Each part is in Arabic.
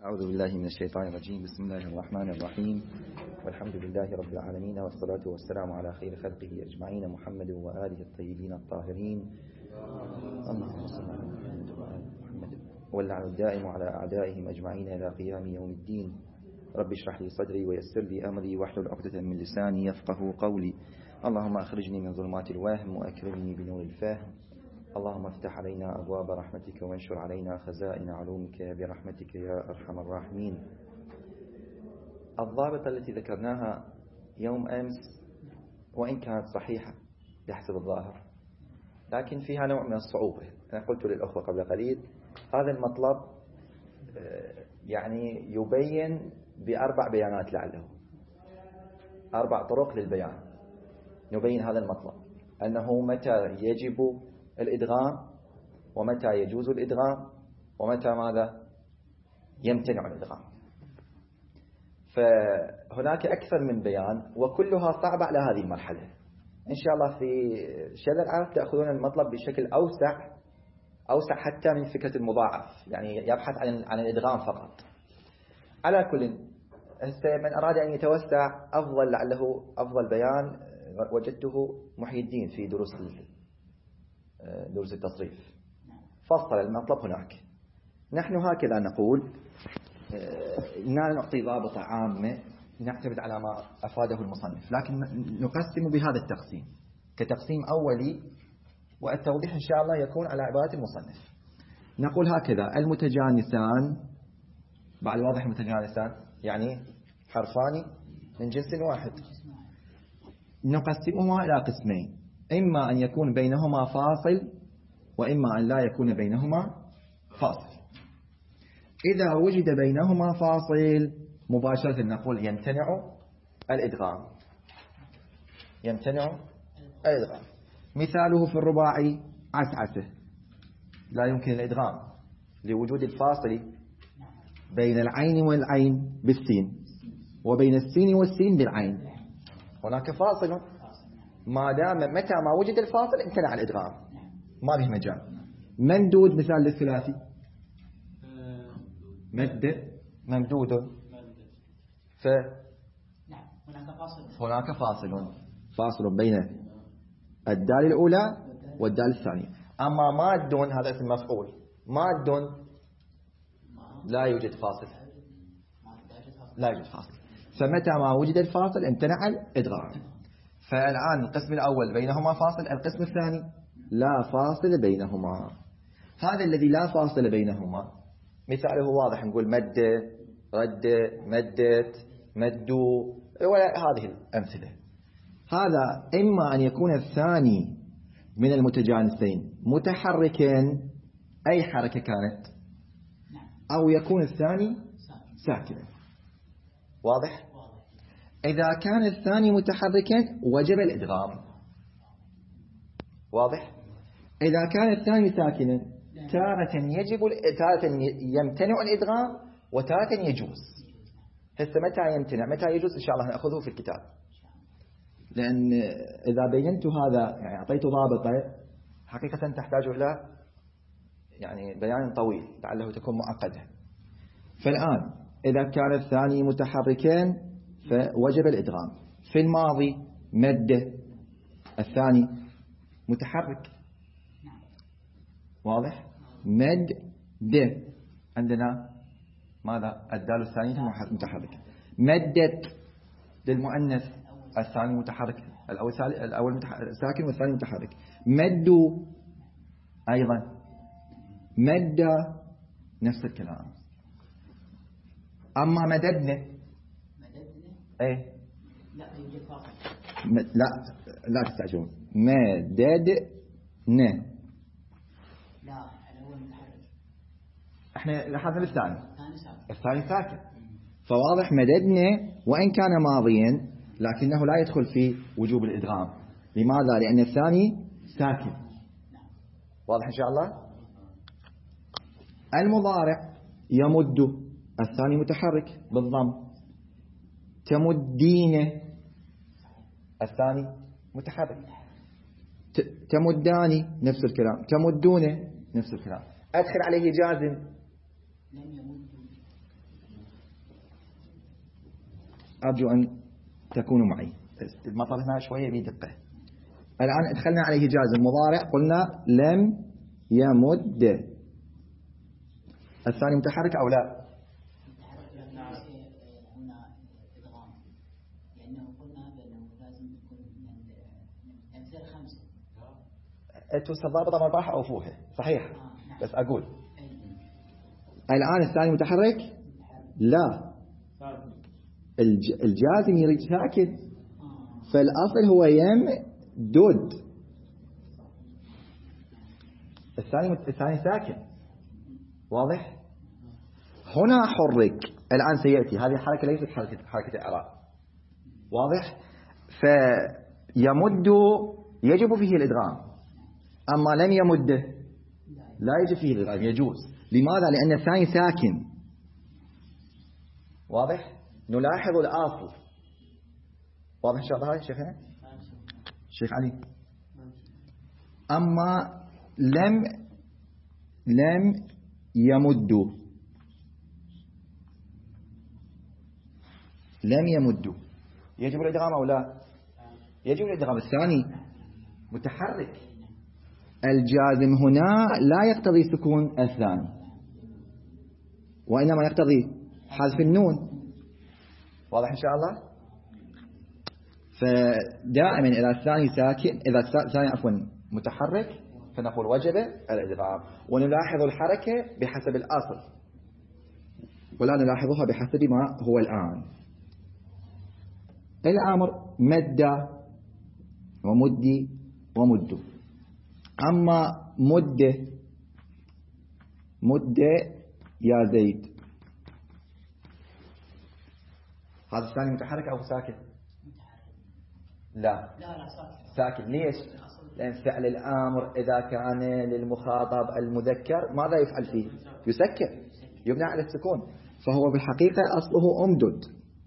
أعوذ بالله من الشيطان الرجيم. بسم الله الرحمن الرحيم، والحمد لله رب العالمين، والصلاة والسلام على خير خلقه أجمعين، محمد وآله الطيبين الطاهرين. اللهم صل على محمد وآل محمد، واللعن الدائم على أعدائهم أجمعين إلى قيام يوم الدين. رب اشرح لي صدري ويسر لي أمري واحلل عقدة من لساني يفقه قولي. اللهم أخرجني من ظلمات الوهم وأكرمني بنور الفهم. اللهم افتح علينا أبواب رحمتك وانشر علينا خزائن علومك برحمتك يا أرحم الراحمين. الضابطة التي ذكرناها يوم أمس وإن كانت صحيحة بحسب الظاهر، لكن فيها نوع من الصعوبة. أنا قلت للأخوة قبل قليل هذا المطلب يعني يبين ب4 بيانات، لعله 4 طرق للبيان. نبين هذا المطلب أنه متى يجب الإدغام، ومتى يجوز الإدغام، ومتى ماذا يمتنع الإدغام. فهناك أكثر من بيان وكلها صعبة على هذه المرحلة. إن شاء الله في شذا العرف تأخذون المطلب بشكل أوسع حتى من فكرة المضاعف، يعني يبحث عن الإدغام فقط. على كل من أراد أن يتوسع لعله أفضل بيان وجدته محي الدين في دروس التصريف، فصل المطلب هناك. نحن هكذا نقول، نعطي ضابطة عامة نعتمد على ما أفاده المصنف، لكن نقسم بهذا التقسيم كتقسيم أولي، والتوضيح إن شاء الله يكون على عبارة المصنف. نقول هكذا: المتجانسان، بعد واضح المتجانسان يعني حرفان من جنس واحد، نقسمهما إلى قسمين: إما أن يكون بينهما فاصل، وإما أن لا يكون بينهما فاصل. إذا وجد بينهما فاصل مباشرة نقول يمتنع الإدغام. مثاله في الرباعي عسعسه، لا يمكن الإدغام لوجود الفاصل بين العين والعين بالسين، وبين السين والسين بالعين. هناك فاصل، ما دام متى ما وجد الفاصل امتنع الإدغام، ما به مجال. ممدود مثال للثلاثي: ممدود، هناك فاصل بين الدال الأولى والدال الثانية. أما ماد هذا اسم مفعول، ماد لا يوجد فاصل، فمتى ما وجد الفاصل امتنع الإدغام. فالآن القسم الأول بينهما فاصل، القسم الثاني لا فاصل بينهما. هذا الذي لا فاصل بينهما مثاله واضح، نقول مد، رد، مدت، مدوا، وهذه الأمثلة. هذا إما أن يكون الثاني من المتجانسين متحركا، أي حركة كانت، أو يكون الثاني ساكنا. واضح؟ إذا كان الثاني متحركا وجب الإدغام. واضح؟ إذا كان الثاني ساكنا تارة يمتنع الإدغام وتارة يجوز. هسه متى يمتنع متى يجوز إن شاء الله نأخذه في الكتاب، لأن إذا بينت هذا يعني أعطيت ضابطة حقيقة تحتاج إلى يعني بيان طويل لعله تكون معقدة. فالآن إذا كان الثاني متحركين فوجب الإدغام. في الماضي مد، الثاني متحرك. واضح؟ مد د، عندنا ماذا؟ الدال الثانية متحرك. مدت للمؤنث، الثاني متحرك، الأول ساكن والثاني متحرك. مدوا أيضا، مد نفس الكلام. أما مددنا ايه لا تستعجلون. مددنا احنا لاحظنا الثاني ساكن، فواضح مددنا وإن كان ماضيا لكنه لا يدخل في وجوب الإدغام. لماذا؟ لأن الثاني ساكن. واضح إن شاء الله. المضارع يمد، الثاني متحرك بالضم. تمدين، الثاني متحرك. تمداني نفس الكلام، تمدون نفس الكلام. أدخل عليه جازم، أرجو أن تكونوا معي. المطلب هنا شوية بدقة. الآن دخلنا عليه جازم مضارع، قلنا لم يمد. الثاني متحرك أو لا؟ توصل ضابطة مرباح أو فوهة صحيح. بس أقول الآن الثاني متحرك لا، الجازم يريد ساكن، فالأصل هو يمدد. الثاني ساكن واضح. هنا حرك الآن سيأتي، هذه الحركة ليست حركة إعراب واضح. فيمد يجب فيه الإدغام، أما لم يمده لا يجب فيه الإدغام، يجوز. لماذا؟ لأن الثاني ساكن واضح. نلاحظ الأصل واضح إن شاء الله. هذا شيخنا شيخ علي. أما لم يمد، يجب الإدغام أو لا؟ يجب الإدغام. الثاني متحرك، الجازم هنا لا يقتضي سكون الثاني، وإنما يقتضي حذف النون واضح إن شاء الله. فدائما إذا الثاني ساكن، إذا الثاني عفوا متحرك، فنقول وجب الإدغام، ونلاحظ الحركة بحسب الأصل ولا نلاحظها بحسب ما هو الآن. الأمر مد ومدي ومد. أما مد يا زيد، هذا الثاني متحرك أو ساكن؟ لا ساكن. ليش؟ لأن فعل الأمر إذا كان للمخاطب المذكر ماذا يفعل فيه؟ يسكن، يبنى على السكون، فهو بالحقيقة أصله أمدد،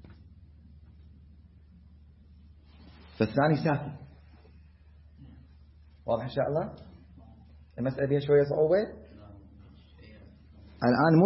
فالثاني ساكن واضح إن شاء الله. المسألة فيها شوية صعوبة. الآن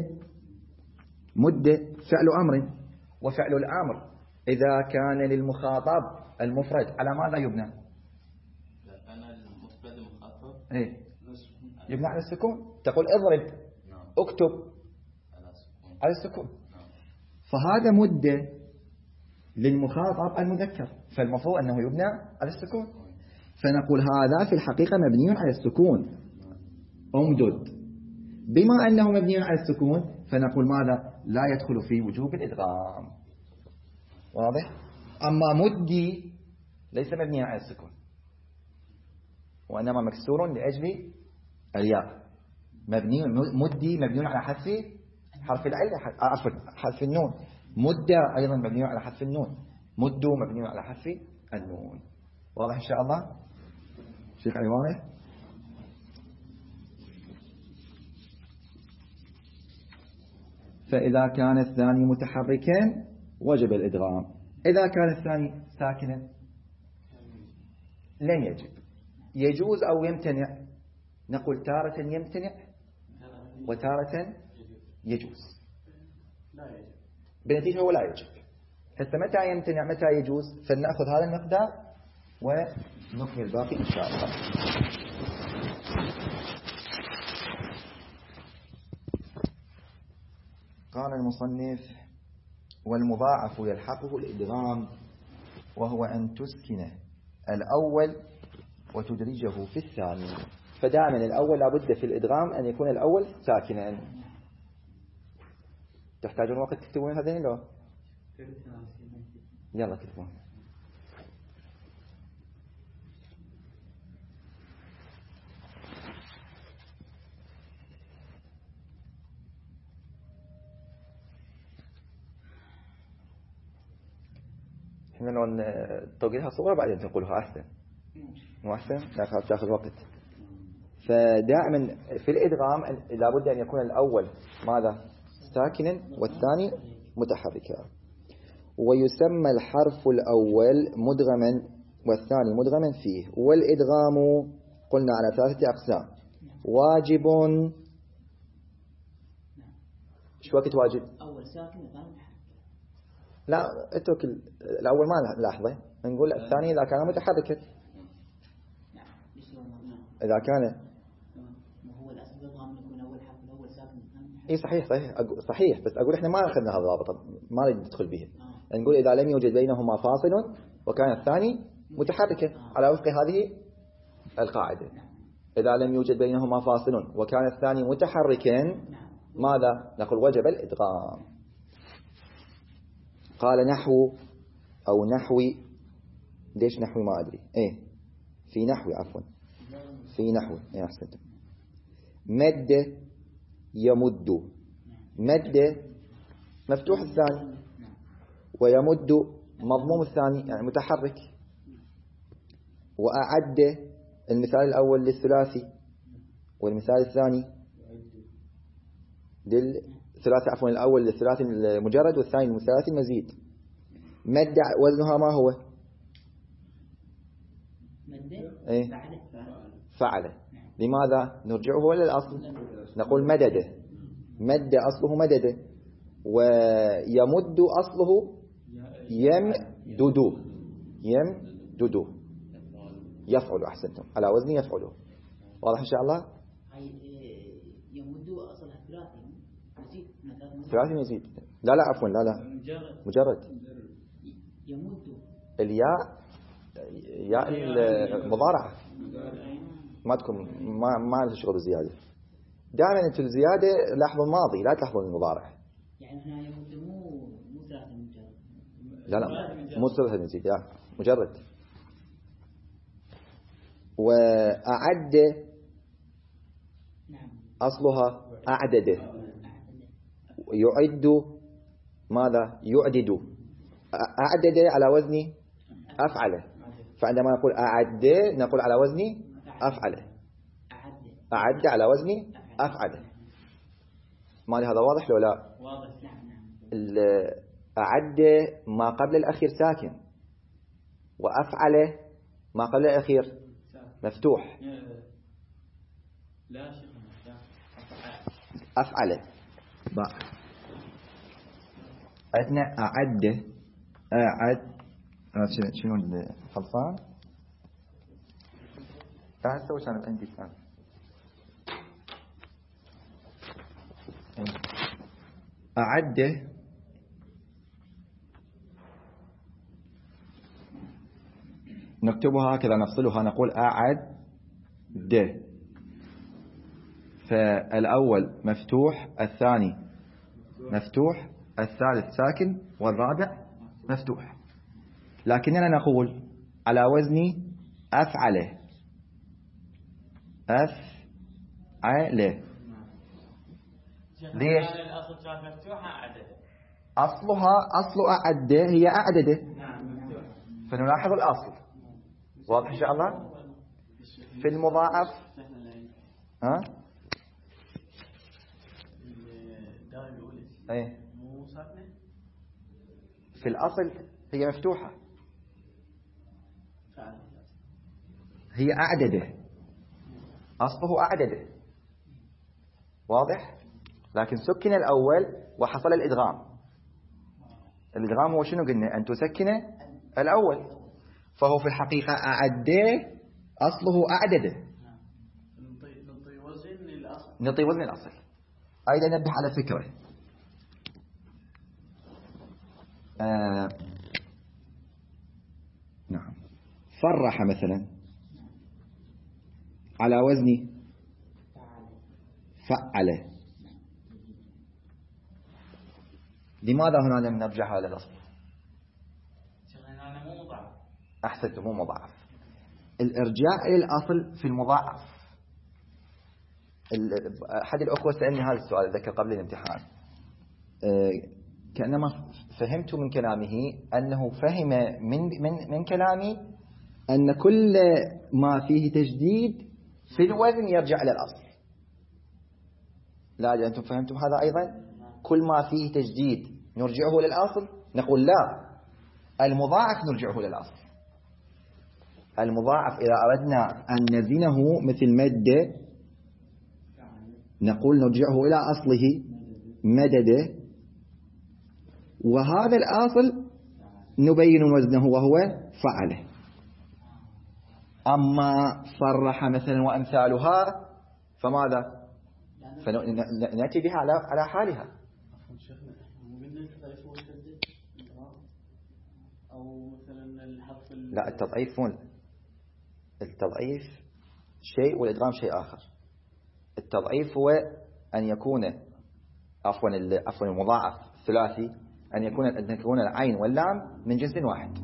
مد فعل أمر، وفعل الأمر إذا كان للمخاطب المفرد على ماذا يبنى؟ إذا كان المفرد المخاطب يبنى على السكون. تقول اضرب، اكتب، على السكون. فهذا مد للمخاطب المذكر، فالمفروض أنه يبنى على السكون، فنقول هذا في الحقيقة مبني على السكون أمدد. بما أنه مبني على السكون فنقول ماذا؟ لا يدخل في وجوب الإدغام واضح. أما مدي ليس مبني على السكون، وإنما مكسور لأجل الياء. مدي مبني على حذف حرف العلة، عفوا حذف النون. مد أيضا مبني على حذف النون، مد مبني على حذف النون واضح إن شاء الله. شيخ علي واضح. فإذا كان الثاني متحركا وجب الإدغام، إذا كان الثاني ساكنا لن يجب، يجوز أو يمتنع. نقول تارة يمتنع وتارة يجوز، بنتيجة ولا يجب. حتى متى يمتنع متى يجوز، فلنأخذ هذا المقدار ونكمل الباقي إن شاء الله. قال المصنف: والمضاعف يلحقه الإدغام، وهو أن تسكن الأول وتدرجه في الثاني. فدائما الأول لابد في الإدغام أن يكون الأول ساكنا. تحتاجون وقت تكتبون هذين لو؟ يلا كتبون. احنا لو توقيتها صورة بعدين تقولها أحسن، مو أحسن؟ تأخذ وقت. فدائما في الإدغام لابد أن يكون الأول ماذا؟ ساكنا والثاني متحركا. ويسمى الحرف الأول مدغما والثاني مدغما فيه. والإدغام قلنا على 3 أقسام: واجب. شو وقت واجب؟ أول ساكن والثاني متحرك. لا اترك الأول ما نلاحظه، نقول الثاني إذا كان متحركا. إذا كان هو الأصل يضغم يكون أول حرف الأول ساكن. إيه صحيح بس أقول إحنا ما أخذنا هذا الضابط، ما نريد ندخل به. نقول إذا لم يوجد بينهما فاصل وكان الثاني متحركا على وفق هذه القاعدة. إذا لم يوجد بينهما فاصل وكان الثاني متحركا ماذا نقول؟ وجب الإدغام. قال نحو أو نحوي، ليش نحوي ما أدري، في نحوي عفوا، في نحوي أحسنت. مد يمد، مد مفتوح الثاني، ويمد مضموم الثاني يعني متحرك. وأعد المثال الأول للثلاثي، والمثال الثاني للثلاثي عفوا، الأول للثلاثي المجرد والثاني للثلاثي المزيد. مد وزنها ما هو؟ فعل. لماذا نرجعه إلى الأصل؟ نقول مدده، مد أصله مدده، ويمد أصله يمدد، يمدد يفعل. أحسنتم، على وزن يفعله. واضح إن شاء الله؟ يمد أصلها ثلاثي مزيد. لا عفوا، لا مجرد. يمد الياء، ياء المضارعة ما تكون، ما لها شغل بالزيادة. دائما انتم الزيادة لاحظوا الماضي، لا تلاحظوا المضارع. يعني هنا يمد مو ثلاثي مجرد. لا مو ثلاثي مزيد، لا مجرد. وأعد أصلها أعدد، يعد ماذا؟ يعدد. أعدد على وزن أفعل، فعندما نقول أعد نقول على وزن أفعل. أعد على وزن أفعل. ما هذا واضح لو لا؟ واضح. أعد ما قبل الأخير ساكن، وأفعل ما قبل الأخير مفتوح. لا شيء أفعل عندنا أعد شنو الخلصان؟ تعال سوي كان عندي كان أعد نكتبها هكذا، نفصلها نقول أعد. فالأول مفتوح، الثاني مفتوح، الثالث ساكن، والرابع مفتوح. لكننا نقول على وزن أفعل، أفعل. ليش؟ الأصل كانت مفتوحة أعدد. أصل أعد هي أعدد، فنلاحظ الأصل. واضح إن شاء الله؟ في المضاعف ايه في الأصل هي مفتوحة، هي أعدده، أصله أعدده. واضح؟ لكن سكن الأول وحصل الإدغام. الإدغام هو شنو قلنا؟ أن تسكن الأول، فهو في الحقيقة أعده أصله أعدده. نعطي وزن الأصل. أيضا نبه على فكرة، نعم، فرح مثلا على وزن فعل. لماذا هنا لم نرجع على الأصل؟ هنا مو مضاعف. أحسنت، مو مضاعف. الإرجاع إلى الأصل في المضاعف. أحد الأخوة سألني هذا السؤال، أذكر قبل الامتحان، كأنما فهمت من كلامه أنه فهم من كلامي أن كل ما فيه تجديد في الوزن يرجع إلى الأصل. لا، أنتم فهمتم هذا أيضا؟ كل ما فيه تجديد نرجعه للأصل؟ نقول لا، المضاعف نرجعه للأصل. المضاعف إذا أردنا أن نزنه مثل مد نقول نرجعه إلى أصله مدد. وهذا الأصل نبين وزنه وهو فعله. أما صرح مثلا وأمثالها فماذا؟ فنأتي بها على حالها. لا، التضعيف شيء والإدغام شيء آخر. التضعيف هو أن يكون عفوا المضاعف ثلاثي، أن يكون العين واللام من جنس واحد.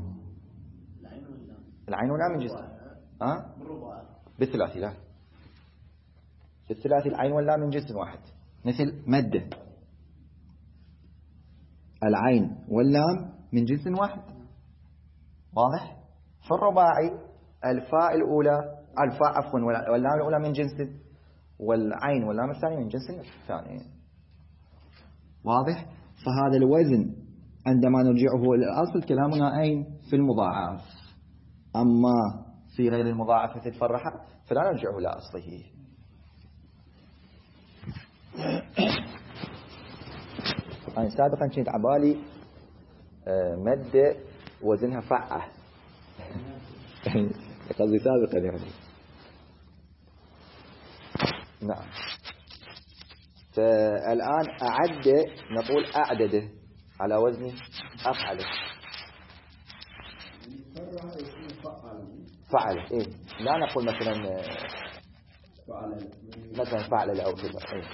العين واللام من جنس بالثلاثي. لا، بالثلاثي العين واللام من جنس واحد، مثل مد العين واللام من جنس واحد. واضح؟ في الرباعي الفاء واللام الأولى من جنس، والعين واللام الثانية من جنس الثاني. واضح؟ فهذا الوزن عندما نرجعه إلى الأصل كلامنا أين؟ في المضاعف. أما في غير المضاعف مثل فرحة فلا نرجعه إلى أصله. أنا سابقا كنت عبالي مد وزنها فعة قصدي سابقا يعني. نعم. فالآن أعد نقول أعدده على وزن أفعله. فعل إيه؟ لا نقول مثلا فعل أو كذا. إيه؟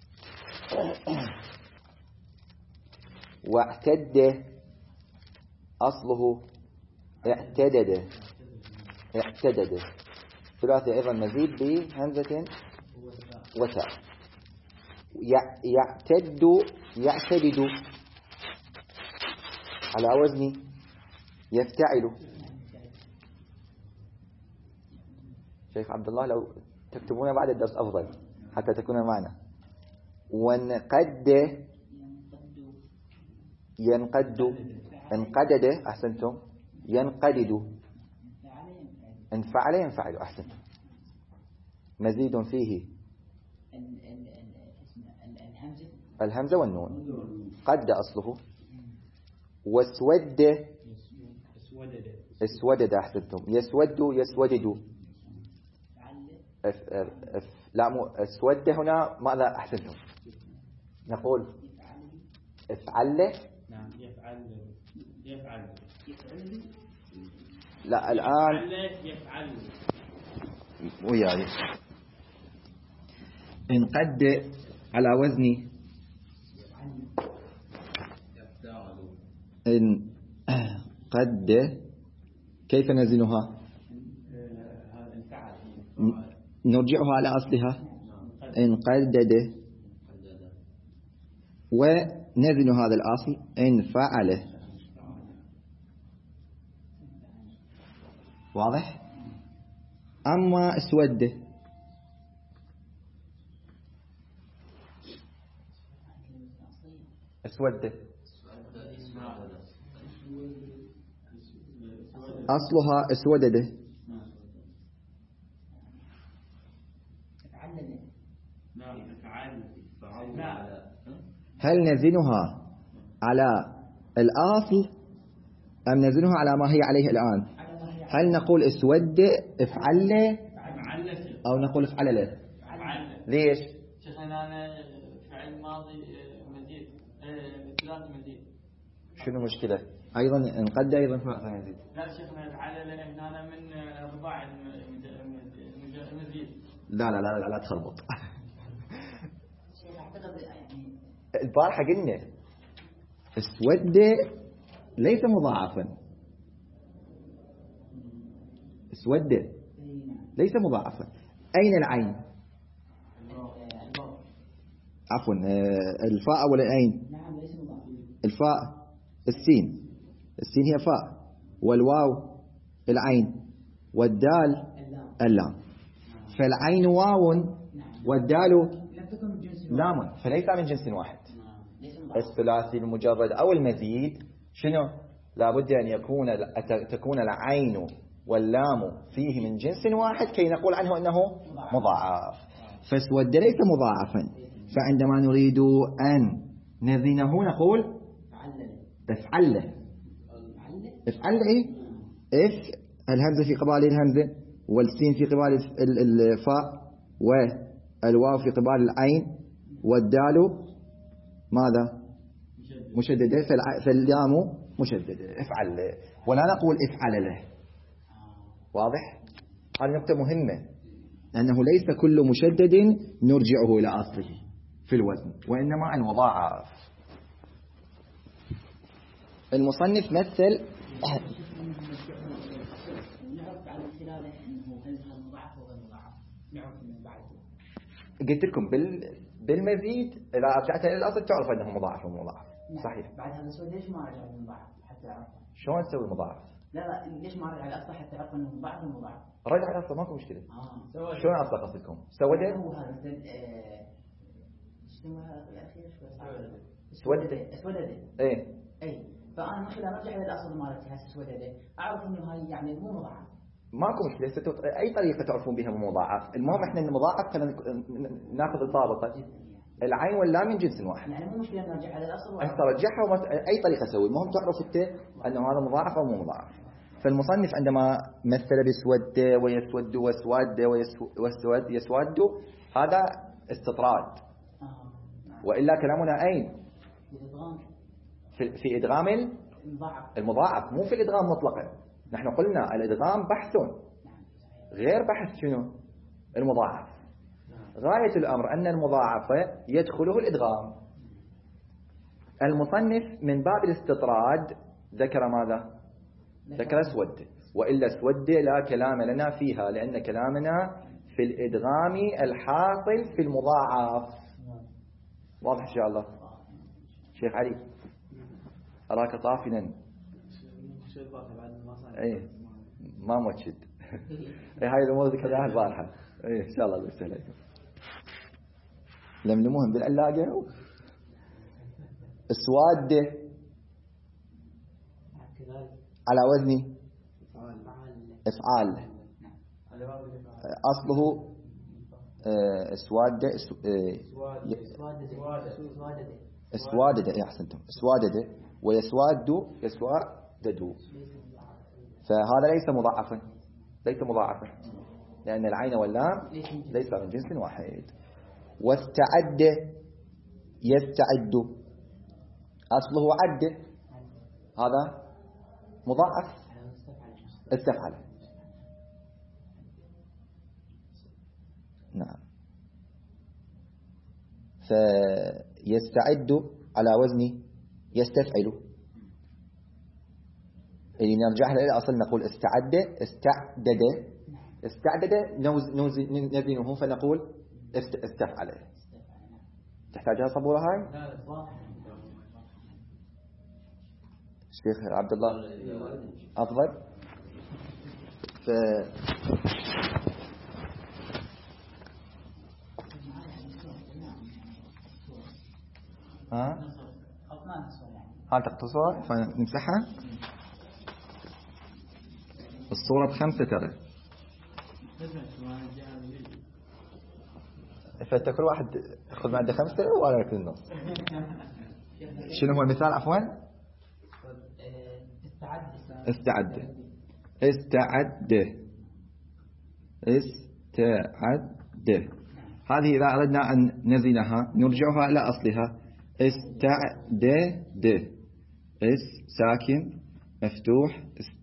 واعتد أصله اعتدد ثلاثي أيضا مزيد بهمزة وتاء. يعتدد على وزن يفتعل. شيخ عبد الله لو تكتبون بعد الدرس أفضل حتى تكون معنا. انقدد أحسنتم. ينقدد. ينفعل أحسنتم. مزيد فيه الهمزة والنون. قد أصله. اسودد أحسنتم. يسودد. لا اسود هنا ماذا أحسنتم؟ نقول افعل. نعم يفعل. لا الآن يفعل وياي انقد على وزن انقد. كيف نزنها؟ نرجعها على أصلها انقدد، ونزن هذا الأصل انفعله. واضح؟ أما اسود أصلها اسودده. هل نزنها على الأصل أم نزنها على ما هي عليه الآن؟ هل نقول اسود افعل أو نقول افعل له؟ ليش؟ شيخنا أنا فعل ماضي مزيد ثلاث مزيد. شنو مشكلة؟ أيضا انقد أيضا فعل مزيد. لا شيخنا افعل له هنا من رباع المزيد. لا تخربط. البارحة قلنا اسود ليس مضاعفا. اسود ليس مضاعفا. أين العين؟ عفوا الفاء ولا العين؟ الفاء السين هي فاء، والواو العين، والدال اللام. فالعين واو والدال لام، فليس من جنس واحد. الثلاثي المجرد أو المزيد شنو؟ لابد أن تكون العين واللام فيه من جنس واحد كي نقول عنه أنه مضاعف. فاسود ليس مضاعفا، فعندما نريد أن نزنه نقول افعل له. افعل له إيه؟ اف الهمزة في قبال الهمزة، والسين في قبال الفاء، والواو في قبال العين، والدال ماذا؟ مشددة، فاللام مشددة. افعل له، ولا نقول افعل له. واضح؟ هذه نقطة مهمة، أنه ليس كل مشدد نرجعه إلى أصله في الوزن، وإنما المضاعف. المصنف مثل نعرف بعد خلاله انه هل هذا مضاعف وغير مضاعف، نعرف من بعد. قلت لكم بالمزيد إذا رجعت إلى الأصل تعرف أنه مضاعف ومضاعف. صحيح. بعد هذا السؤال ليش ما رجع للمضاعف حتى أعرفه؟ شلون تسوي المضاعف؟ لا ليش ما رجع للأصل حتى أعرف أنه مضاعف ومضاعف؟ رجع على الأصل ماكو مشكلة. شلون أصل قصدكم؟ سودة؟ هو هذا مثل اسمها الأخير سودة. سودة. إيه. أي. فأنا من خلال أرجع للأصل مالتي هسه سودة أعرف إنه هاي يعني مو مضاعف. ماكو مشكلة. أي طريقة تعرفون بها مضاعف. المهم إحنا المضاعف خلينا ناخذ الضابطة. العين واللام من جنس واحد. يعني مو مشكلة نرجع على الأصل. أنت رجعها أي طريقة سوي. المهم تعرف أنت أنه هذا مضاعف أو مو مضاعف. فالمصنف عندما مثل بسود ويسود وسواد وسود يسود هذا استطراد. وإلا كلامنا أين؟ في إدغام المضاعف، مو في الإدغام مطلقا. نحن قلنا الإدغام بحث غير بحث شنو؟ المضاعف. غاية الأمر أن المضاعف يدخله الإدغام. المصنف من باب الاستطراد ذكر ماذا؟ ذكر اسود، وإلا اسود لا كلام لنا فيها، لأن كلامنا في الإدغام الحاصل في المضاعف. واضح إن شاء الله؟ شيخ علي أراك طافنا. ايه ما موجد. ايه هاي الامور ذكرناها البارحه. ايه ان شاء الله الله يسهل عليكم. لملموهم بالعلاقه. اسواد على وزن افعال. اصله اسواد اسوادد. احسنتم. اسوادد ويسواد يسوادد. فهذا ليس مضاعفا، ليس مضاعفا، لأن العين واللام ليس من جنس واحد. واستعد يستعد أصله عد، هذا مضاعف استفعل. نعم. فيستعد على وزن يستفعل. يعني نرجع إلى الأصل نقول استعد استعدد نزنه فنقول استفعل. تحتاجها صبورة هاي؟ الشيخ عبد الله أفضل. هل تقتصر فنمسحها؟ الصورة ب5 ترى. فكل واحد يأخذ معده 5 وأنا أكل النص. شنو هو المثال عفوا؟ استعد هذه إذا أردنا أن نزنها نرجعها إلى أصلها. استعدد ساكن مفتوح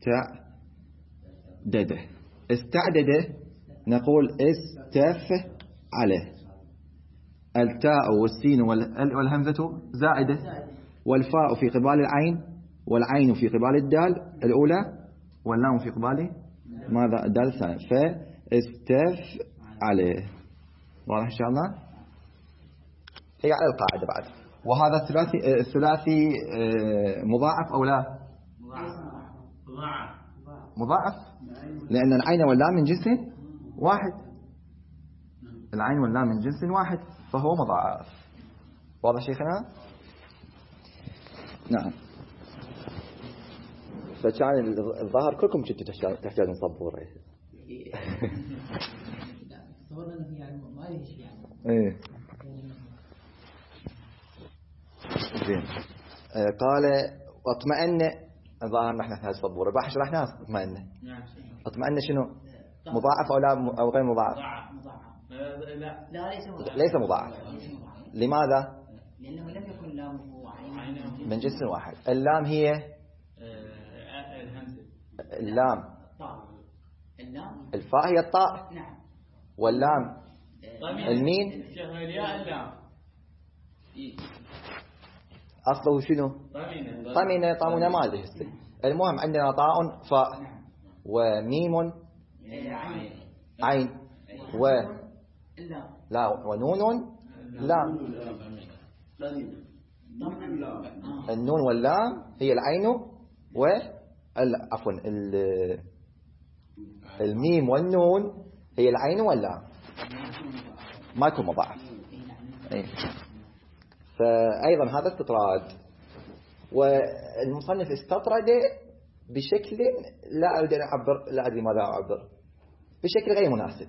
استعدد نقول استفعل. التاء والسين والهمزة زائدة، والفاء في قبال العين، والعين في قبال الدال الأولى، واللام في قبال ماذا؟ الدال الثانية. فاستفعل. واضح إن شاء الله؟ هي على القاعدة بعد. وهذا الثلاثي مضاعف أو لا؟ مضاعف، لأن العين واللام من جنس واحد. العين واللام من جنس واحد فهو مضاعف. واضح شيخنا؟ نعم. فكان الظاهر كلكم كنتوا تحتاجون صبورة. تصورنا انه يعني ما ليش يعني. ايه. زين. قال اطمأن الظاهر نحن في الصبورة الباحث شرحناها اطمأن. اطمأن شنو؟ مضاعف أو لا أو غير مضاعف؟ لا ليس مضاعف. لماذا؟ لأنه لم يكن لامه عين من جنس واحد. اللام هي اللام، الفاء هي الطاء، نعم، واللام الميم. أصله شنو؟ طمن طمن ما أدري هسه. المهم عندنا طاء فاء وميم عين و لا ونون لام. النون واللام هي العين و عفوا الميم والنون هي العين واللام، ما يكون مضاعف. فأيضا هذا استطراد، والمصنف استطرد بشكل لا أريد أن أعبر، لا أدري ماذا أعبر، بشكل غير مناسب.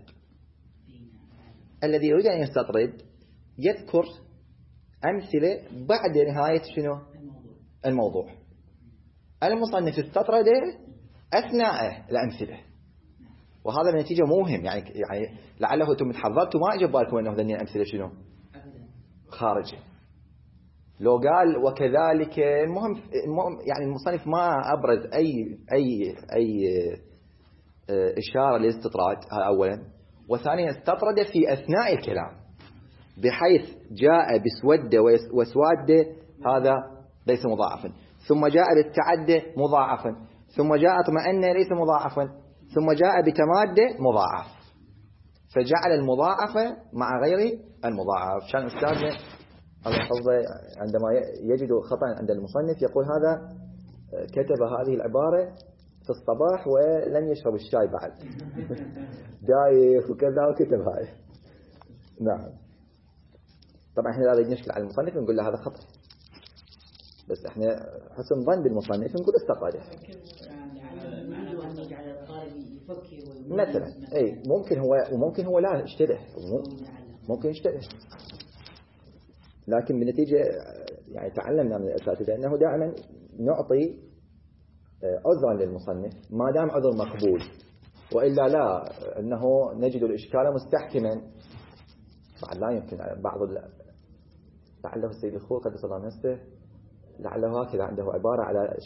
الذي يريد أن يستطرد يذكر أمثلة بعد نهاية شنو؟ الموضوع. المصنف استطرد أثناء الأمثلة، وهذا النتيجة مهم. يعني لعله أنتم تحضرتوا ما أجب بالكم أنه ذني الأمثلة شنو؟ خارجة. لو قال وكذلك المهم يعني المصنف ما أبرز أي إشارة للاستطراد، هذا أولا. وثانيا استطرد في أثناء الكلام بحيث جاء بسودة وسوادة، هذا ليس مضاعفا، ثم جاء بالتعدى مضاعفا، ثم جاء اطمأن ليس مضاعفا، ثم جاء بتمادة مضاعف، فجعل المضاعفة مع غير المضاعف. شان أستاذنا الله يحفظه عندما يجد خطأ عند المصنف يقول هذا كتب هذه العبارة في الصباح ولن يشرب الشاي بعد دايخ وكذا وكتب هاي. نعم، طبعا احنا لا نريد نشكل على المصنف نقول له هذا خطأ، بس احنا حسن ظن بالمصنف نقول استطرده مثلا. اي ممكن هو وممكن هو لا اشتبه، ممكن يشتبه، لكن بالنتيجة يعني تعلمنا من الأساتذة أنه دائما نعطي عذرا للمصنف ما دام عذر مقبول، وإلا لا أنه نجد الإشكال مستحكما. بعد لا يمكن بعض لعله السيد الخوي قدس الله نفسه لعله هكذا عنده عبارة على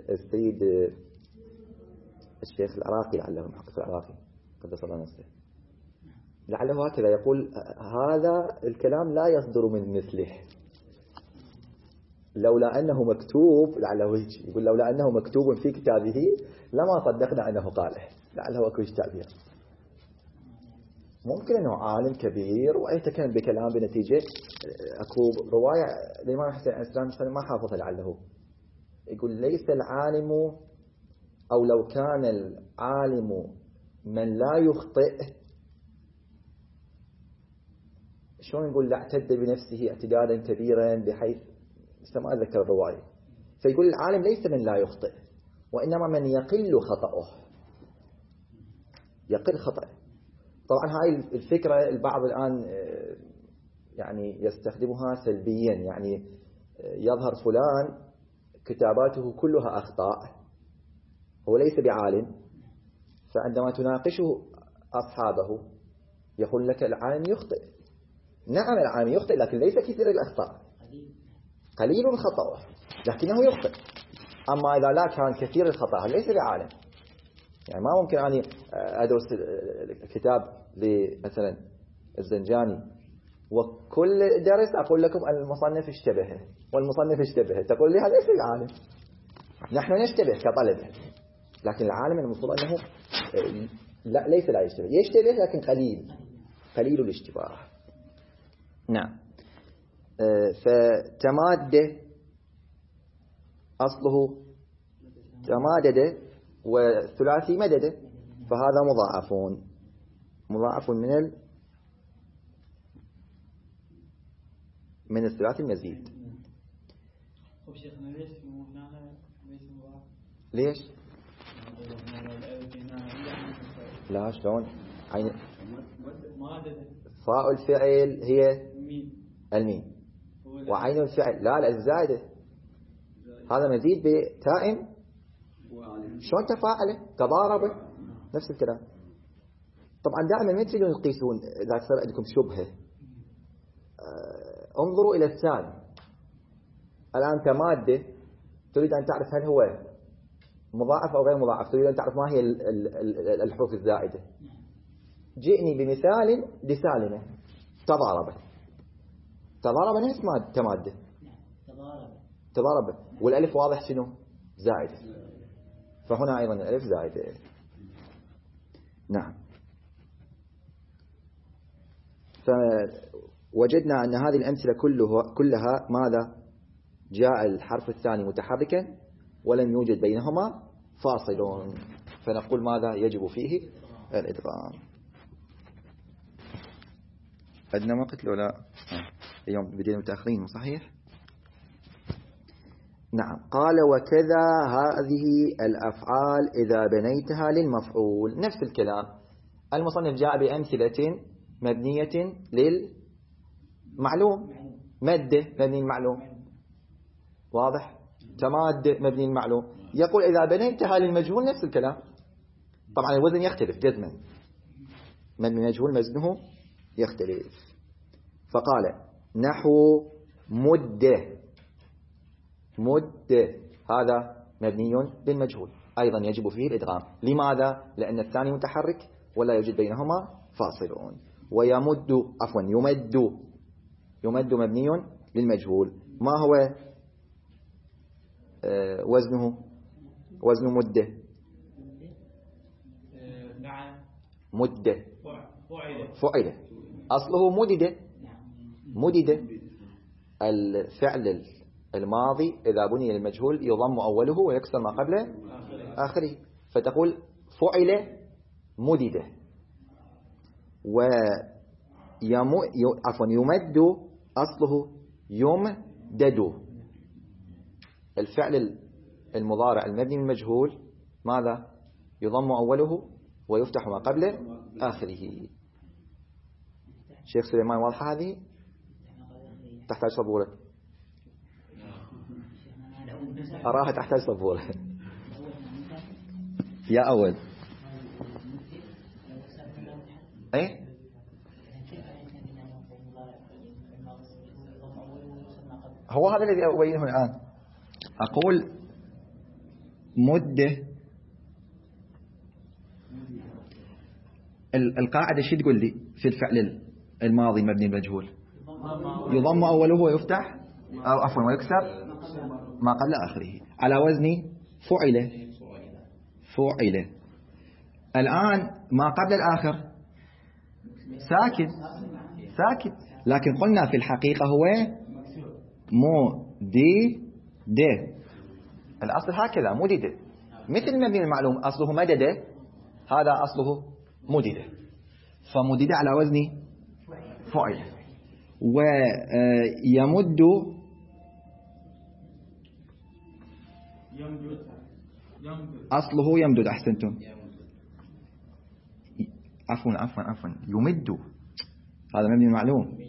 الشيخ العراقي، لعله المحقق العراقي قدس الله نفسه، لعله هكذا يقول هذا الكلام لا يصدر من مثله لولا أنه مكتوب، لعله يقول لولا أنه مكتوب في كتابه لما صدقنا أنه قاله. لعله أكو تعبير ممكن أنه عالم كبير ويتكلم بكلام بنتيجة أكو رواية الإمام حسين الإسلام ما حافظها، لعله يقول ليس العالم أو لو كان العالم من لا يخطئ، شلون نقول لا اعتد بنفسه اعتدادا كبيرا بحيث ما أذكر الرواية. فيقول العالم ليس من لا يخطئ وإنما من يقل خطأه، يقل خطأه. طبعا هاي الفكرة البعض الآن يعني يستخدمها سلبيا، يعني يظهر فلان كتاباته كلها أخطاء هو ليس بعالم، فعندما تناقشه أصحابه يقول لك العالم يخطئ. نعم العالم يخطئ لكن ليس كثير الأخطاء، قليل خطأه لكنه يخطئ. أما إذا لا كان كثير الخطأ ليس بعالم. يعني ما ممكن أني أدرس كتاب مثلا الزنجاني وكل درس أقول لكم المصنف اشتبه والمصنف اشتبه، تقول لي هذا ليس العالم. نحن نشتبه كطلبة، لكن العالم المفروض أنه لا ليس لا يشتبه لكن قليل الاشتباه. نعم. فتمادة أصله تمادد والثلاثي مدد، فهذا مضاعف من الثلاثي المزيد. ليش؟ لا شلون عين فاء الفعل هي الميم وعين الفعل لا الزائدة هذا مزيد بتائم، شلون تفاعله تضاربه، نفس الكلام. طبعا دائما ما تريدون تقيسون إذا صار عندكم شبهة، انظروا إلى الثاني. الآن كمادة تريد أن تعرف هل هو مضاعف أو غير مضاعف، تريد أن تعرف ما هي الحروف الزائدة. جئني بمثال لسالمة تضارب نفس كمادة تضارب، والألف واضح شنو زائدة، فهنا أيضا الألف زائدة. نعم. فوجدنا أن هذه الأمثلة كلها ماذا؟ جاء الحرف الثاني متحركا ولم يوجد بينهما فاصل، فنقول ماذا يجب فيه الإدغام. عندنا وقت لو لا؟ اليوم بدينا متأخرين صحيح؟ نعم. قال وكذا هذه الأفعال إذا بنيتها للمفعول، نفس الكلام. المصنف جاء بأمثلة مبنية للمعلوم، مادة مبني المعلوم، واضح؟ تماد مبني المعلوم. يقول إذا بنيتها للمجهول نفس الكلام. طبعا الوزن يختلف جزما، مبني المجهول وزنه يختلف. فقال نحو مدة، هذا مبني للمجهول أيضا يجب فيه الإدغام. لماذا؟ لأن الثاني متحرك ولا يوجد بينهما فاصلون. ويمد يمد مبني للمجهول. ما هو وزنه؟ وزن مدة مدة فعل، أصله مدد. الفعل الماضي إذا بني للمجهول يضم أوله ويكسر ما قبله آخره، فتقول فعل مدد. يمد أصله يمدد. الفعل المضارع المبني للمجهول ماذا؟ يضم أوله ويفتح ما قبله آخره. شيخ سليمان واضحة هذه؟ تحتاج صبورة، أراها تحتاج صبورة. يا أول أي هو هذا الذي أبينه الآن. أقول مدة، القاعدة شو تقول لي في الفعل الماضي مبني المجهول؟ يضم أوله ويفتح أو عفوا ويكسر ما قبل آخره، على وزن فعل. الآن ما قبل الآخر ساكن، لكن قلنا في الحقيقة هو مدد. الأصل هكذا مدد، مثل المبني المعلوم أصله مدد، هذا أصله مدد، فمدد على وزن فعل. ويمد أصله يمدد. أحسنتم، عفوا يمد، هذا مبني المعلوم.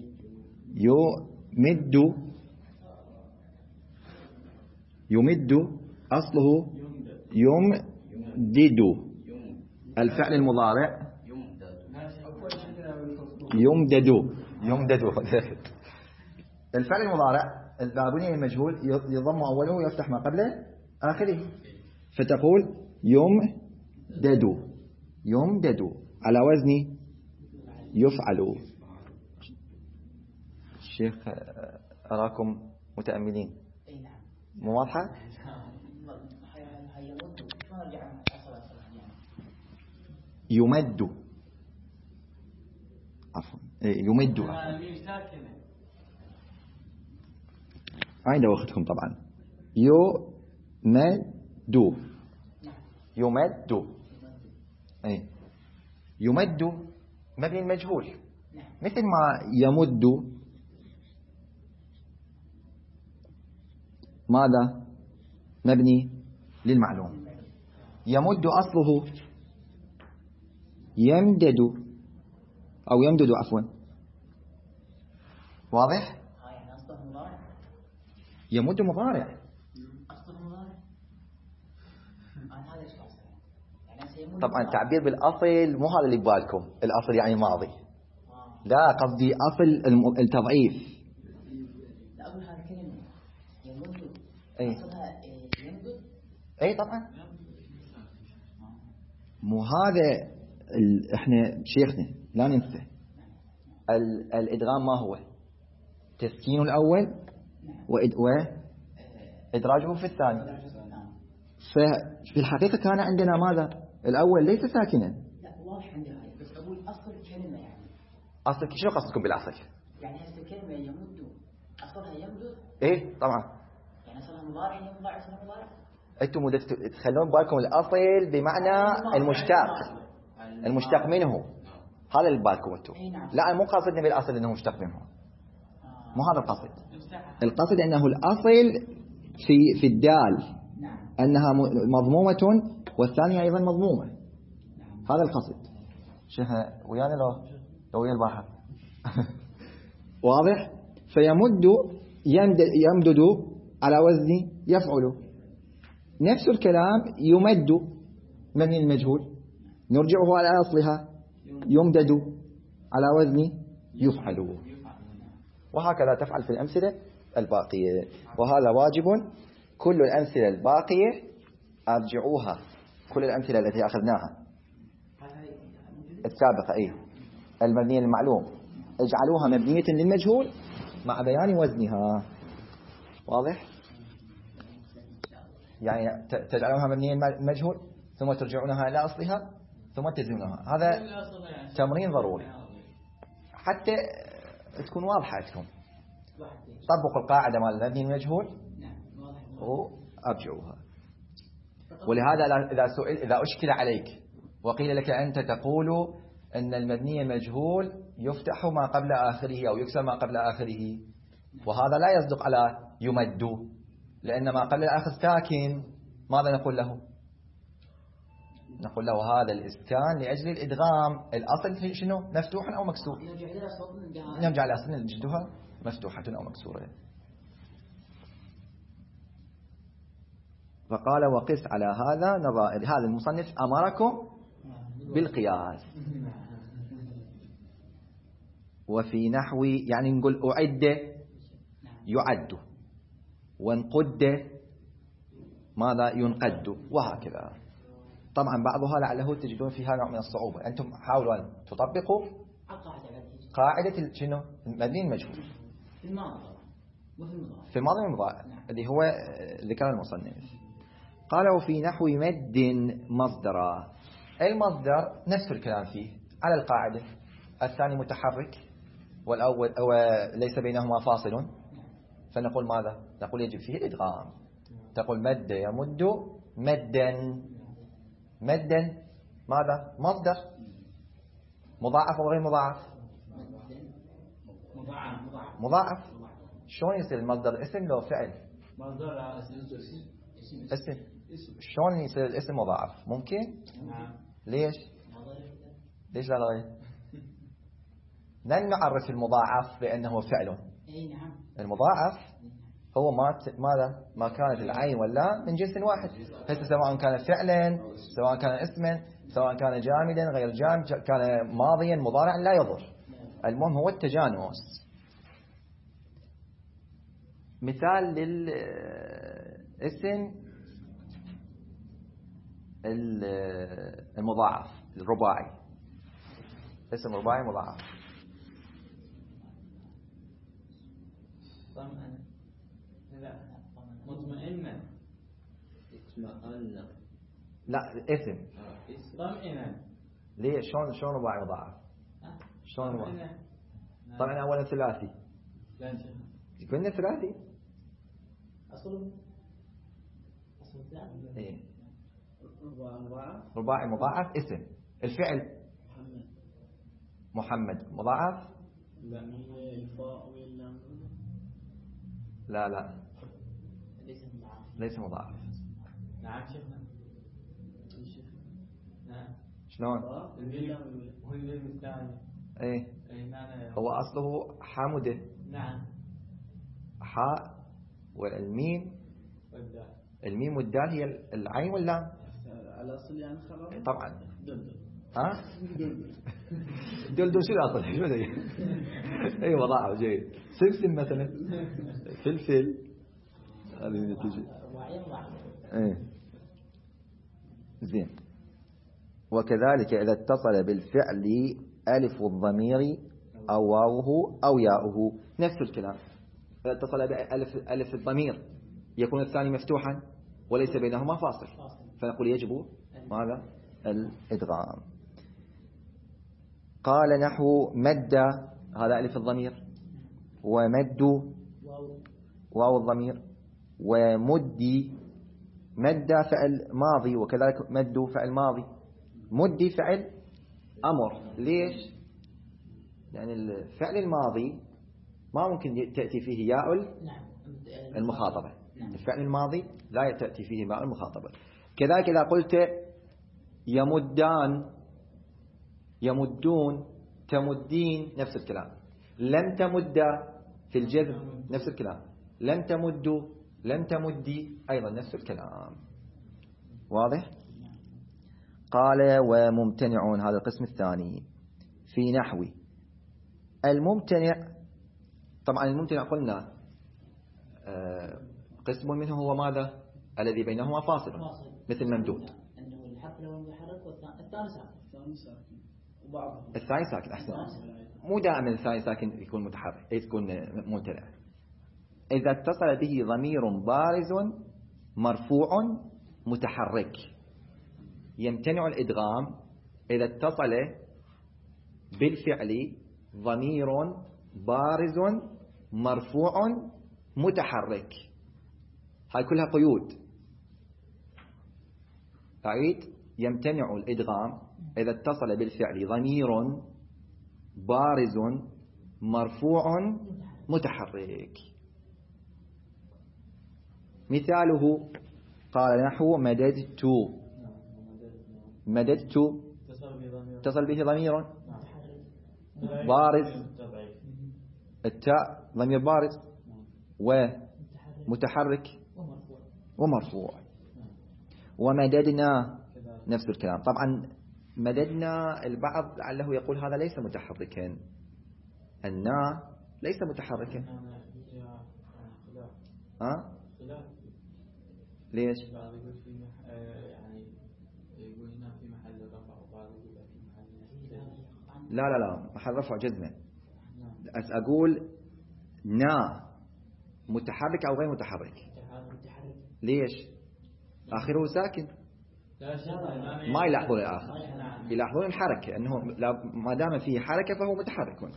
يمد أصله يمدد. الفعل المضارع يمدد. الفعل المضارع إذا بني المجهول يضم أوله ويفتح ما قبله آخره، فتقول يمدد على وزن يفعل. الشيخ أراكم متأملين، مو واضحة؟ يمد عفوا يمد عند وقتكم طبعا. يمد مبني المجهول، مثل ما يمد ماذا؟ مبني للمعلوم. يمد أصله يمدد أو يمدد عفوا، واضح؟ يمد مضارع هذا ايش قصده؟ يعني سيمد طبعا التعبير بالأصل مو هذا اللي ببالكم، الأصل يعني ماضي. لا، قصدي أصل التضعيف. لا أقول هذه الكلمة يمد أصلها يمد. أي طبعا. مو هذا احنا شيخنا لا ننسى الإدغام ما هو؟ تسكين الأول وإدراجه في الثاني. ففي الحقيقة كان عندنا ماذا؟ الأول ليس ساكنا. لا واضح عندي هاي، بس أقول أصل الكلمة يعني. أصل شنو قصدكم بالأصل؟ يعني هسه الكلمة يمد أصلها يمد. إيه طبعا. يعني أصلها مضارع يمضارع أصلها مضارع. أنتم تخلون بالكم الأصل بمعنى المشتق منه، هذا اللي بالكم أنتم. لا مو قصدنا بالأصل إنه مشتق منه، مو هذا القصد. القصد أنه الأصل في الدال أنها مضمومة والثانية أيضا مضمومة، هذا القصد. شيخنا ويانا لو ويا الباحث واضح. فيمد يمدد على وزن يفعل. نفس الكلام يمد مبني المجهول نرجعه على أصلها يمدد على وزن يفعل، وهكذا تفعل في الأمثلة الباقية. وهذا واجب. كل الأمثلة الباقية أرجعوها، كل الأمثلة التي أخذناها السابقة المبنية للمعلوم اجعلوها مبنية للمجهول مع بيان وزنها. واضح؟ يعني تجعلونها مبنية للمجهول ثم ترجعونها إلى أصلها ثم تزنونها. هذا تمرين ضروري حتى تكون واضحة لكم. طبقوا القاعدة مال المبني للمجهول وأرجعوها. ولهذا إذا أشكل عليك وقيل لك أنت تقول أن المبني مجهول يفتح ما قبل آخره أو يكسر ما قبل آخره، وهذا لا يصدق على يمد، لأن ما قبل الآخر ساكن. ماذا نقول له؟ نقول له هذا الإسكان لأجل الإدغام. الأصل شنو؟ مفتوح أو مكسور؟ نرجع إلى أصل نجدها مفتوحة أو مكسورة. فقال وقس على هذا نظائر. هذا المصنف أمركم بالقياس. وفي نحو يعني نقول أعد يعد، وانقد ماذا ينقد، وهكذا. طبعا بعضها لعله تجدون فيها نوع من الصعوبة. أنتم حاولوا أن تطبقوا قاعدة شنو المبني المجهول في الماضي والمضارع اللي هو ذكر المصنف. قال وفي نحو مد مصدرا. المصدر نفس الكلام فيه على القاعدة. الثاني متحرك والأول ليس بينهما فاصل، فنقول ماذا؟ نقول يجب فيه الإدغام. تقول مد يمد مدا. مدا ماذا؟ مصدر مضاعف أو غير مضاعف؟ مضاعف. شلون يصير المصدر اسم لو فعل؟ مصدر اسم. شلون يصير الاسم مضاعف؟ ممكن؟ ليش لا غير؟ لن نعرف المضاعف بأنه فعل. المضاعف هو ماذا؟ ما كانت العين ولا من جنس واحد، سواء كان فعلا سواء كان اسما سواء كان جامدا غير جامد كان ماضيا مضارعا لا يضر. المهم هو التجانس. مثال للاسم المضاعف الرباعي. اسم رباعي مضاعف. مطمئنا لا اسم طمئنا. ليه شلون رباعي مضاعف؟ شلون رباعي؟ طبعا اولا ثلاثي. قلنا ثلاثي أصل ثلاثي. ايه رباعي مضاعف. اسم الفعل محمد مضاعف. لا ليس مضاعف. نعم شيخنا. نعم شلون؟ هو الميم الثاني. ايه هو اصله حامده. نعم. حاء والميم والدال. الميم والدال هي العين واللام. على أصل يعني خبر طبعا. دلدل. ها دلدل شو الأصل شو ذي؟ أي وضعه جيد. سمسم مثلا فلفل هذه تجي. إيه زين. وكذلك إذا اتصل بالفعل ألف الضمير أو واوه أو ياؤه نفس الكلام. إذا اتصل بألف الضمير يكون الثاني مفتوحا وليس بينهما فاصل فنقول يجب ماذا؟ الإدغام. قال نحو مد هذا ألف الضمير ومد واو الضمير ومدي مد فعل ماضي وكذلك مد فعل ماضي مدي فعل أمر. ليش؟ لأن الفعل الماضي ما ممكن تأتي فيه ياء المخاطبة. الفعل الماضي لا تأتي فيه ياء المخاطبة. كذلك إذا قلت يمدان يمدون تمدين نفس الكلام. لم تمد في الجذب نفس الكلام. لم تمدوا لم تمدي أيضا نفس الكلام. واضح؟ قال وممتنع هذا القسم الثاني في نحو الممتنع. طبعا الممتنع قلنا قسم منه هو ماذا؟ الذي بينهما فاصل مثل ممدود. أنه الحرف الأول متحرك والثاني ساكن وبعضهم الثاني ساكن. أحسن. مو دائما الثاني ساكن يكون متحرك يكون ممتنع. إذا اتصل به ضمير بارز مرفوع متحرك يمتنع الإدغام. إذا اتصل بالفعل ضمير بارز مرفوع متحرك. هاي كلها قيود. أعيد. يمتنع الإدغام إذا اتصل بالفعل ضمير بارز مرفوع متحرك. مثاله قال نحو مددت مددت اتصل به ضمير بارز التاء ضمير بارز ومتحرك ومرفوع. ومددنا نفس الكلام. طبعا مددنا البعض لعله يقول هذا ليس متحركا. النا ليس متحركا. ها ليش؟ بعض يقول في يعني يقول هنا في محل رفع وبعض يقول في محل لا محل رفع جزمة. أقول نا متحرك أو غير متحرك. ليش؟ آخره ساكن. ما يلاحظون الآخر يلاحظون الحركة أنه ما دام فيه حركة فهو متحرك.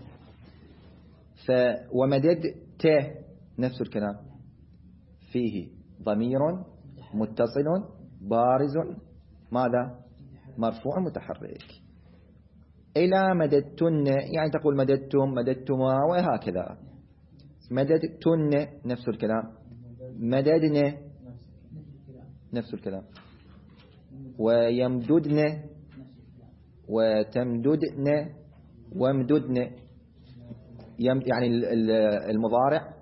ومدد ت نفس الكلام فيه ضمير متصل بارز ماذا؟ مرفوع متحرك. إلى مددتن يعني تقول مددتم مددتما وهكذا. مددتن نفس الكلام. مددن نفس الكلام. ويمددن وتمددن وامددن يعني المضارع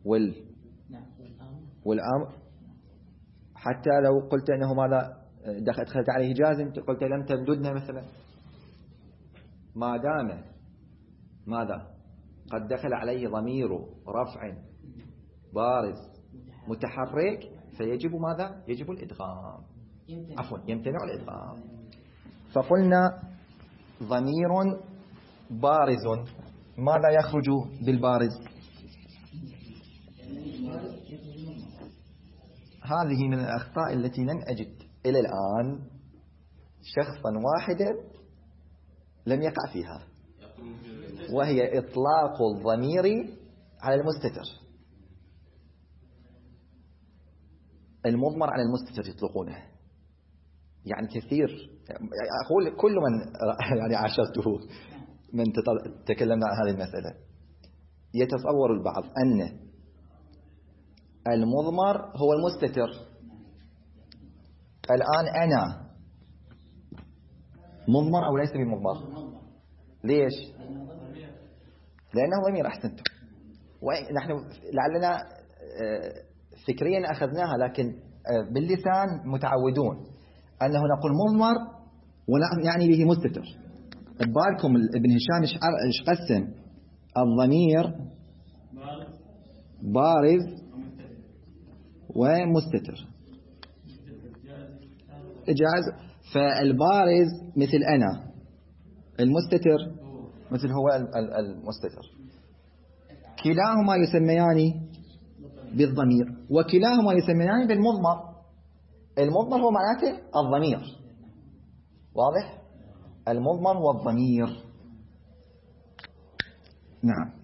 والأمر. حتى لو قلت أنه ماذا دخلت عليه جازم قلت لم تمددن مثلا ما دام ماذا قد دخل عليه ضمير رفع بارز متحرك فيجب ماذا؟ يجب الإدغام. عفوا يمتنع الإدغام. فقلنا ضمير بارز ماذا يخرج بالبارز؟ هذه من الأخطاء التي لم أجد إلى الآن شخصا واحدا لم يقع فيها وهي إطلاق الضمير على المستتر. المضمر على المستتر يطلقونه يعني كثير. أقول كل من يعني عاشرته من تكلمنا عن هذه المسألة يتصور البعض أن المضمر هو المستتر. الآن أنا مضمر أو ليس بمضمر؟ ليش؟ لأنه ضمير. أحسنتم. ونحن لعلنا فكريا أخذناها لكن باللسان متعودون أنه نقول مضمر ونعني به مستتر. ببالكم ابن هشام إيش قسم الضمير بارز ومستتر. جاز. فالبارز مثل أنا، المستتر مثل هو المستتر، كلاهما يسميان بالضمير وكلاهما يسميان بالمضمر. المضمر هو معناته الضمير، واضح؟ المضمر هو الضمير. نعم.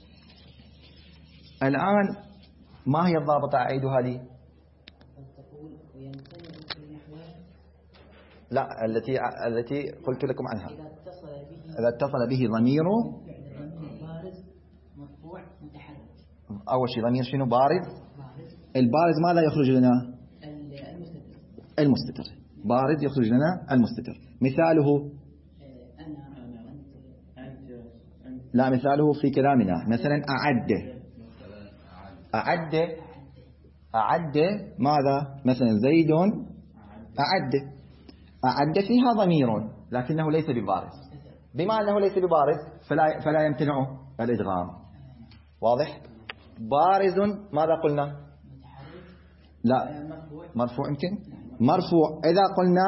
الآن ما هي الضابطة؟ أعيدها لي. لا، التي قلت لكم عنها. إذا اتصل به ضمير أول شيء ضمير شنو؟ بارز. البارز ماذا يخرج لنا؟ المستتر. بارز يخرج لنا المستتر. مثاله لا، مثاله في كلامنا مثلا أعد ماذا؟ مثلا زيد أعد فيها ضمير لكنه ليس ببارز. بما أنه ليس ببارز فلا يمتنع الإدغام. واضح؟ بارز ماذا قلنا؟ لا، مرفوع. يمكن مرفوع. إذا قلنا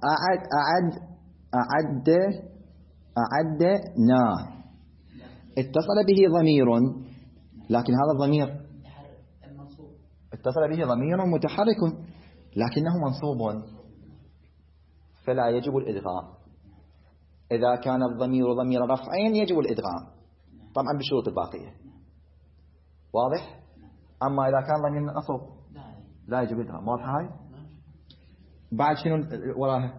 أعدنا اتصل به ضمير، لكن هذا الضمير اتصل به ضمير متحرك لكنه منصوب، فلا يجب الإدغام. إذا كان الضمير ضمير رفعين يجب الإدغام طبعا بالشروط الباقية. واضح؟ أما إذا كان ضمير نصب لا يجب الإدغام. واضح هاي؟ بعد شنو وراها؟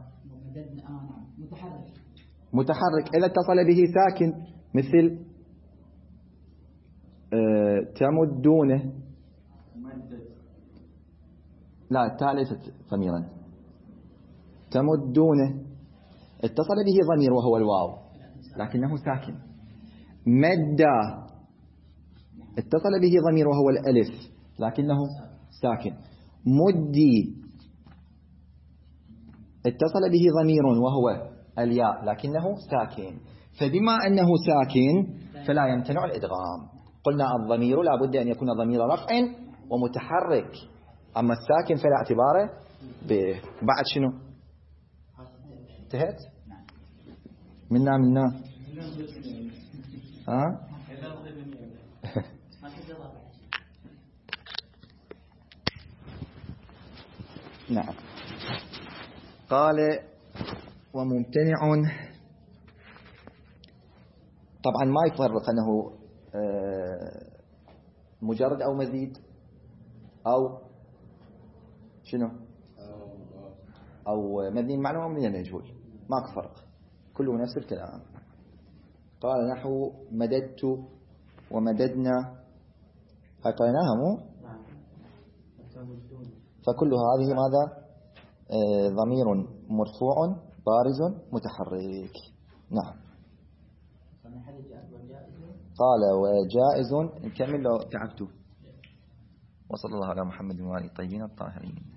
متحرك. إذا اتصل به ساكن مثل تمدونه. لا، التاء ليست ضميرا. تمدونه اتصل به ضمير وهو الواو لكنه ساكن. مدّا اتصل به ضمير وهو الألف لكنه ساكن. مدّي اتصل به ضمير وهو الياء لكنه ساكن. فبما أنه ساكن فلا يمتنع الإدغام. قلنا الضمير لا بد أن يكون ضمير رفع ومتحرك، أما الساكن فلا اعتباره به. بعد شنو؟ انتهت؟ منا ها؟ نعم. قال وممتنع طبعا ما يفرق أنه مجرد أو مزيد أو شنو أو مبني معلوم أو مبني مجهول، ماك فرق، كله نفس الكلام. قال نحو مددت ومددنا قرأناها مو؟ فكل هذه ماذا؟ ضمير مرفوع بارز متحرك. نعم. قال وجائز. نكمل لو تعبتوا. وصلى الله على محمد وآله الطيبين الطاهرين.